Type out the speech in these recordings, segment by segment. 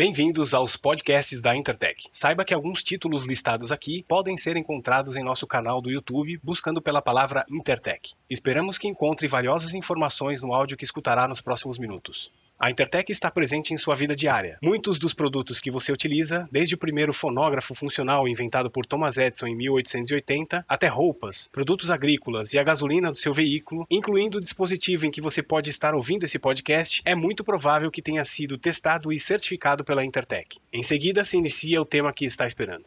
Bem-vindos aos podcasts da Intertech. Saiba que alguns títulos listados aqui podem ser encontrados em nosso canal do YouTube buscando pela palavra Intertech. Esperamos que encontre valiosas informações no áudio que escutará nos próximos minutos. A Intertech está presente em sua vida diária. Muitos dos produtos que você utiliza, desde o primeiro fonógrafo funcional inventado por Thomas Edison em 1880, até roupas, produtos agrícolas e a gasolina do seu veículo, incluindo o dispositivo em que você pode estar ouvindo esse podcast, é muito provável que tenha sido testado e certificado pela Intertech. Em seguida, se inicia o tema que está esperando.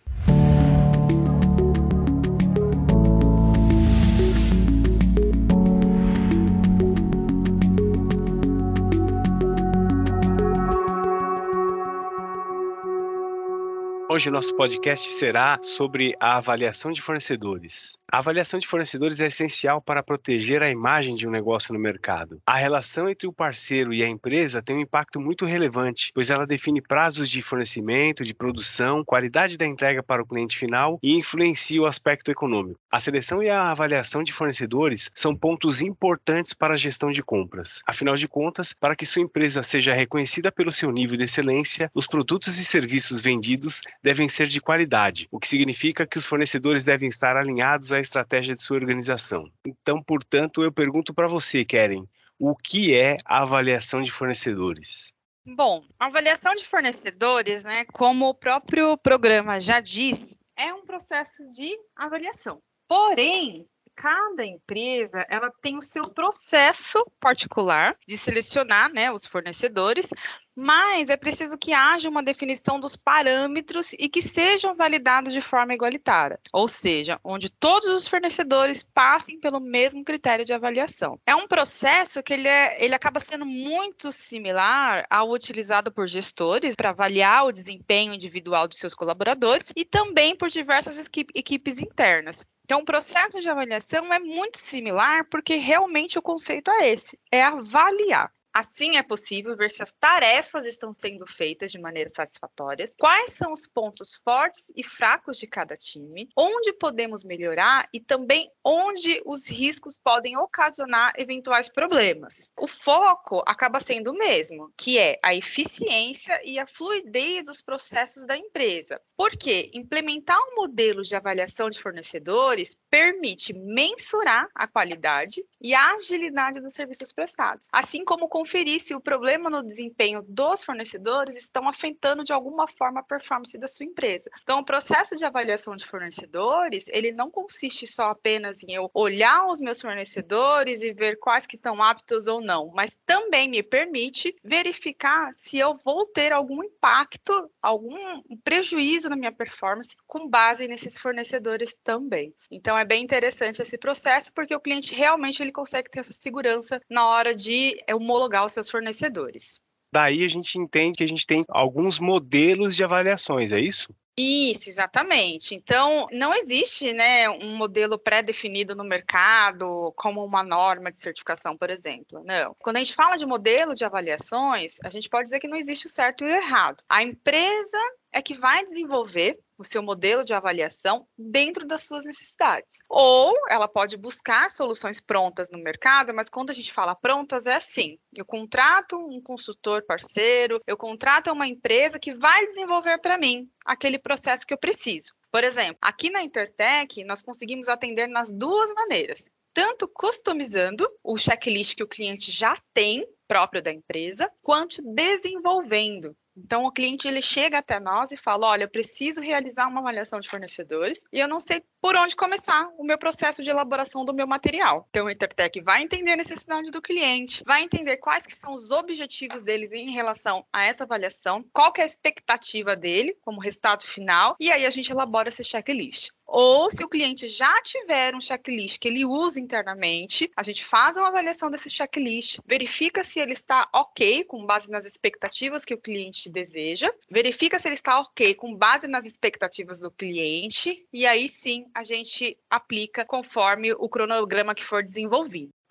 Hoje o nosso podcast será sobre a avaliação de fornecedores. A avaliação de fornecedores é essencial para proteger a imagem de um negócio no mercado. A relação entre o parceiro e a empresa tem um impacto muito relevante, pois ela define prazos de fornecimento, de produção, qualidade da entrega para o cliente final e influencia o aspecto econômico. A seleção e a avaliação de fornecedores são pontos importantes para a gestão de compras. Afinal de contas, para que sua empresa seja reconhecida pelo seu nível de excelência, os produtos e serviços vendidos devem ser de qualidade, o que significa que os fornecedores devem estar alinhados à estratégia de sua organização. Então, portanto, eu pergunto para você, Keren, o que é a avaliação de fornecedores? Bom, a avaliação de fornecedores, como o próprio programa já diz, é um processo de avaliação. Porém, cada empresa ela tem o seu processo particular de selecionar, os fornecedores, mas é preciso que haja uma definição dos parâmetros e que sejam validados de forma igualitária, ou seja, onde todos os fornecedores passem pelo mesmo critério de avaliação. É um processo que ele acaba sendo muito similar ao utilizado por gestores para avaliar o desempenho individual dos seus colaboradores e também por diversas equipes internas. Então, o processo de avaliação é muito similar porque realmente o conceito é esse, é avaliar. Assim, é possível ver se as tarefas estão sendo feitas de maneira satisfatória, quais são os pontos fortes e fracos de cada time, onde podemos melhorar e também onde os riscos podem ocasionar eventuais problemas. O foco acaba sendo o mesmo, que é a eficiência e a fluidez dos processos da empresa. Porque implementar um modelo de avaliação de fornecedores permite mensurar a qualidade e a agilidade dos serviços prestados, assim como conferir se o problema no desempenho dos fornecedores estão afetando de alguma forma a performance da sua empresa. Então, o processo de avaliação de fornecedores, ele não consiste só apenas em eu olhar os meus fornecedores e ver quais que estão aptos ou não, mas também me permite verificar se eu vou ter algum impacto, algum prejuízo na minha performance com base nesses fornecedores também. Então, é bem interessante esse processo porque o cliente realmente ele consegue ter essa segurança na hora de homologar os seus fornecedores. Daí a gente entende que a gente tem alguns modelos de avaliações, é isso? Isso, exatamente. Então, não existe, um modelo pré-definido no mercado como uma norma de certificação, por exemplo. Não. Quando a gente fala de modelo de avaliações, a gente pode dizer que não existe o certo e o errado. A empresa é que vai desenvolver o seu modelo de avaliação dentro das suas necessidades. Ou ela pode buscar soluções prontas no mercado, mas quando a gente fala prontas, é assim, eu contrato um consultor parceiro, eu contrato uma empresa que vai desenvolver para mim aquele processo que eu preciso. Por exemplo, aqui na Intertech, nós conseguimos atender nas duas maneiras, tanto customizando o checklist que o cliente já tem, próprio da empresa, quanto desenvolvendo. Então, o cliente ele chega até nós e fala, olha, eu preciso realizar uma avaliação de fornecedores e eu não sei por onde começar o meu processo de elaboração do meu material. Então, o Intertech vai entender a necessidade do cliente, vai entender quais que são os objetivos deles em relação a essa avaliação, qual que é a expectativa dele como resultado final, e aí a gente elabora esse checklist. Ou se o cliente já tiver um checklist que ele usa internamente, a gente faz uma avaliação desse checklist, verifica se ele está ok com base nas expectativas que o cliente deseja, verifica se ele está ok com base nas expectativas do cliente, e aí sim a gente aplica conforme o cronograma que for desenvolvido.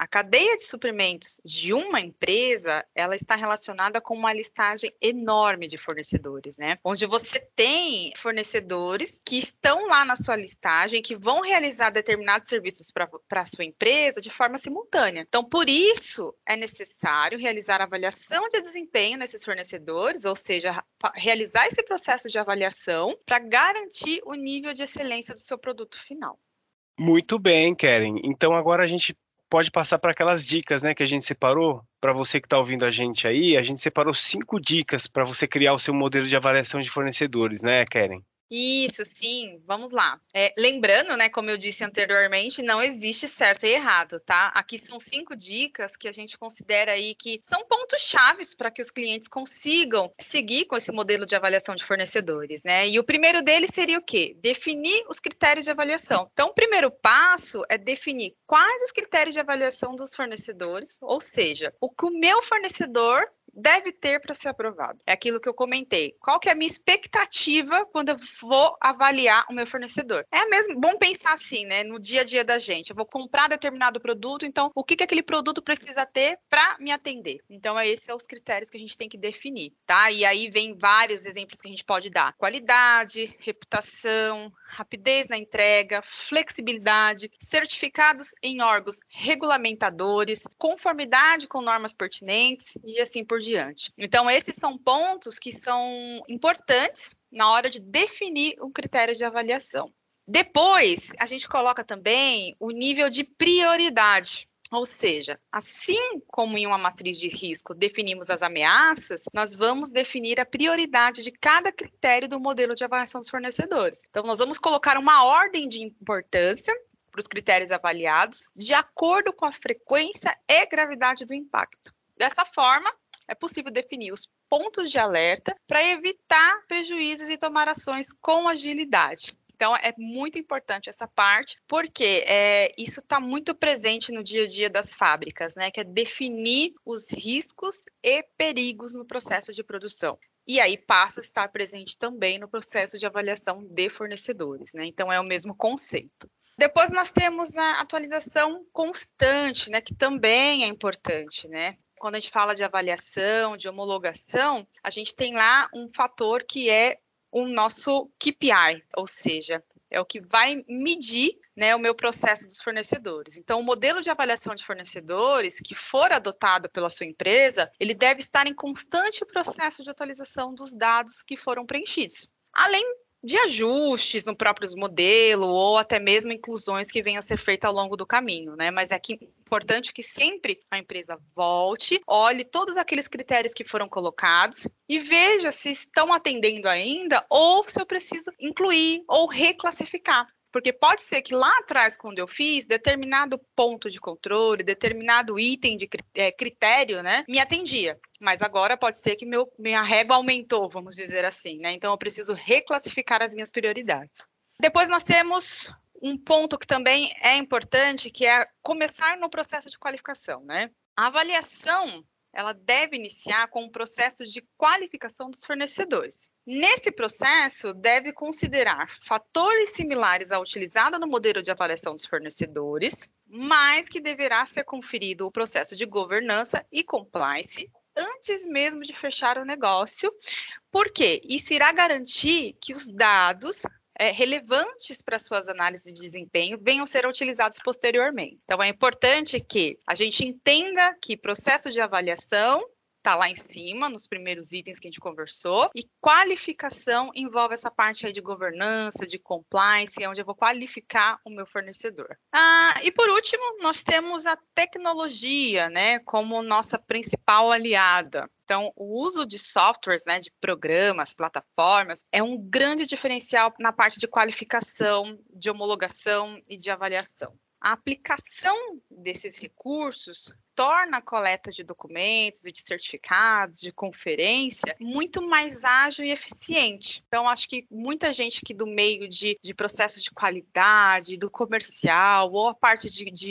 A cadeia de suprimentos de uma empresa, ela está relacionada com uma listagem enorme de fornecedores, né? Onde você tem fornecedores que estão lá na sua listagem, que vão realizar determinados serviços para a sua empresa de forma simultânea. Então, por isso, é necessário realizar a avaliação de desempenho nesses fornecedores, ou seja, realizar esse processo de avaliação para garantir o nível de excelência do seu produto final. Muito bem, Keren. Então agora a gente pode passar para aquelas dicas, né, que a gente separou. Para você que está ouvindo a gente aí, a gente separou 5 dicas para você criar o seu modelo de avaliação de fornecedores, né, Keren? Isso, sim, vamos lá. Lembrando, né, como eu disse anteriormente, não existe certo e errado, tá? Aqui são 5 dicas que a gente considera aí que são pontos chaves para que os clientes consigam seguir com esse modelo de avaliação de fornecedores, né? E o primeiro deles seria o quê? Definir os critérios de avaliação. Então, o primeiro passo é definir quais os critérios de avaliação dos fornecedores, ou seja, o que o meu fornecedor deve ter para ser aprovado. É aquilo que eu comentei. Qual que é a minha expectativa quando eu vou avaliar o meu fornecedor? É mesmo bom pensar assim, né? No dia a dia da gente. Eu vou comprar determinado produto, então o que aquele produto precisa ter para me atender? Então, esses são os critérios que a gente tem que definir, tá? E aí vem vários exemplos que a gente pode dar. Qualidade, reputação, rapidez na entrega, flexibilidade, certificados em órgãos regulamentadores, conformidade com normas pertinentes e assim por diante. Então, esses são pontos que são importantes na hora de definir um critério de avaliação. Depois, a gente coloca também o nível de prioridade. Ou seja, assim como em uma matriz de risco definimos as ameaças, nós vamos definir a prioridade de cada critério do modelo de avaliação dos fornecedores. Então, nós vamos colocar uma ordem de importância para os critérios avaliados, de acordo com a frequência e gravidade do impacto. Dessa forma, é possível definir os pontos de alerta para evitar prejuízos e tomar ações com agilidade. Então, é muito importante essa parte, porque isso está muito presente no dia a dia das fábricas, né? Que é definir os riscos e perigos no processo de produção. E aí passa a estar presente também no processo de avaliação de fornecedores, né? Então, é o mesmo conceito. Depois nós temos a atualização constante, né? Que também é importante, né? Quando a gente fala de avaliação, de homologação, a gente tem lá um fator que é o nosso KPI, ou seja, é o que vai medir, né, o meu processo dos fornecedores. Então, o modelo de avaliação de fornecedores que for adotado pela sua empresa, ele deve estar em constante processo de atualização dos dados que foram preenchidos. Além de ajustes no próprio modelo ou até mesmo inclusões que venham a ser feitas ao longo do caminho, né? Mas é importante que sempre a empresa volte, olhe todos aqueles critérios que foram colocados e veja se estão atendendo ainda ou se eu preciso incluir ou reclassificar. Porque pode ser que lá atrás, quando eu fiz, determinado ponto de controle, determinado item de critério, né, me atendia. Mas agora pode ser que minha régua aumentou, vamos dizer assim, né? Então, eu preciso reclassificar as minhas prioridades. Depois nós temos um ponto que também é importante, que é começar no processo de qualificação, né? A avaliação, ela deve iniciar com um processo de qualificação dos fornecedores. Nesse processo, deve considerar fatores similares ao utilizado no modelo de avaliação dos fornecedores, mas que deverá ser conferido o processo de governança e compliance antes mesmo de fechar o negócio, porque isso irá garantir que os dados relevantes para suas análises de desempenho venham a ser utilizados posteriormente. Então, é importante que a gente entenda que processo de avaliação está lá em cima, nos primeiros itens que a gente conversou, e qualificação envolve essa parte aí de governança, de compliance, onde eu vou qualificar o meu fornecedor. E por último, nós temos a tecnologia, né, como nossa principal aliada. Então, o uso de softwares, né, de programas, plataformas, é um grande diferencial na parte de qualificação, de homologação e de avaliação. A aplicação desses recursos torna a coleta de documentos e de certificados, de conferência, muito mais ágil e eficiente. Então, acho que muita gente aqui do meio de processos de qualidade, do comercial, ou a parte de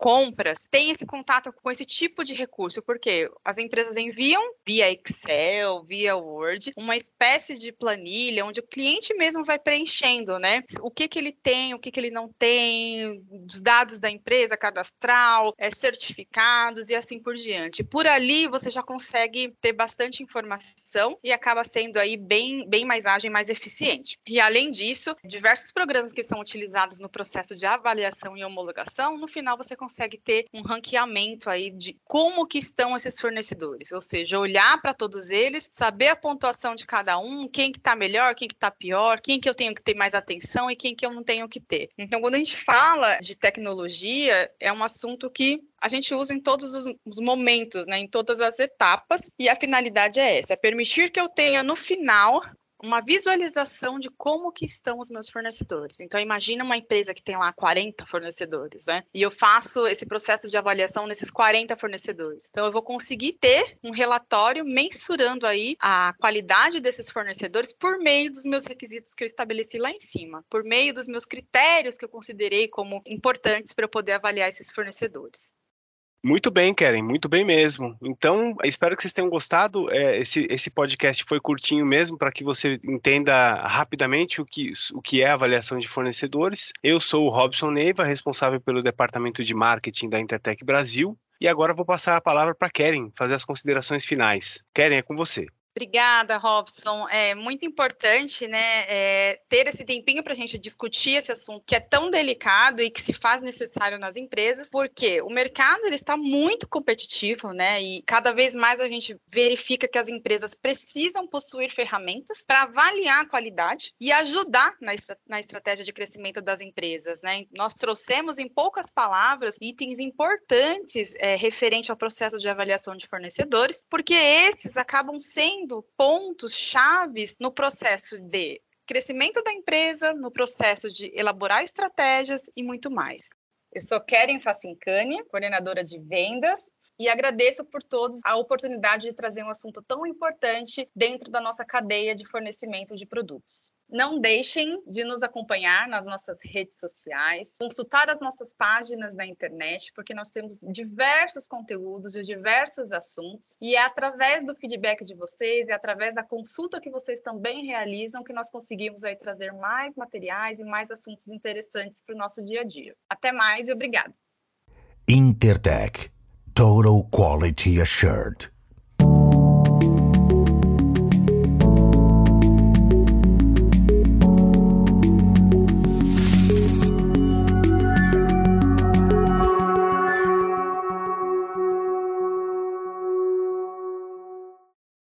compras tem esse contato com esse tipo de recurso, porque as empresas enviam via Excel, via Word, uma espécie de planilha onde o cliente mesmo vai preenchendo, né? O que ele tem, o que ele não tem, os dados da empresa cadastral, certificados e assim por diante. Por ali você já consegue ter bastante informação e acaba sendo aí bem mais ágil e mais eficiente. E além disso, diversos programas que são utilizados no processo de avaliação e homologação, no final você consegue ter um ranqueamento aí de como que estão esses fornecedores, ou seja, olhar para todos eles, saber a pontuação de cada um, quem que está melhor, quem que está pior, quem que eu tenho que ter mais atenção e quem que eu não tenho que ter. Então, quando a gente fala de tecnologia, é um assunto que a gente usa em todos os momentos, né, em todas as etapas, e a finalidade é essa, é permitir que eu tenha no final uma visualização de como que estão os meus fornecedores. Então, imagina uma empresa que tem lá 40 fornecedores, né? E eu faço esse processo de avaliação nesses 40 fornecedores. Então, eu vou conseguir ter um relatório mensurando aí a qualidade desses fornecedores por meio dos meus requisitos que eu estabeleci lá em cima, por meio dos meus critérios que eu considerei como importantes para eu poder avaliar esses fornecedores. Muito bem, Keren, muito bem mesmo. Então, espero que vocês tenham gostado. Esse podcast foi curtinho mesmo, para que você entenda rapidamente o que é avaliação de fornecedores. Eu sou o Robson Neiva, responsável pelo departamento de marketing da Intertech Brasil. E agora eu vou passar a palavra para Keren, fazer as considerações finais. Keren, é com você. Obrigada, Robson. É muito importante, né, ter esse tempinho para a gente discutir esse assunto que é tão delicado e que se faz necessário nas empresas, porque o mercado ele está muito competitivo, né, e cada vez mais a gente verifica que as empresas precisam possuir ferramentas para avaliar a qualidade e ajudar na estratégia de crescimento das empresas, né. Nós trouxemos em poucas palavras itens importantes referente ao processo de avaliação de fornecedores, porque esses acabam sendo pontos chaves no processo de crescimento da empresa, no processo de elaborar estratégias e muito mais. Eu sou Keren Facincani, coordenadora de vendas, e agradeço por todos a oportunidade de trazer um assunto tão importante dentro da nossa cadeia de fornecimento de produtos. Não deixem de nos acompanhar nas nossas redes sociais, consultar as nossas páginas na internet, porque nós temos diversos conteúdos de diversos assuntos, e é através do feedback de vocês, é através da consulta que vocês também realizam, que nós conseguimos aí trazer mais materiais e mais assuntos interessantes para o nosso dia a dia. Até mais e obrigada. Intertech. Total Quality Assured.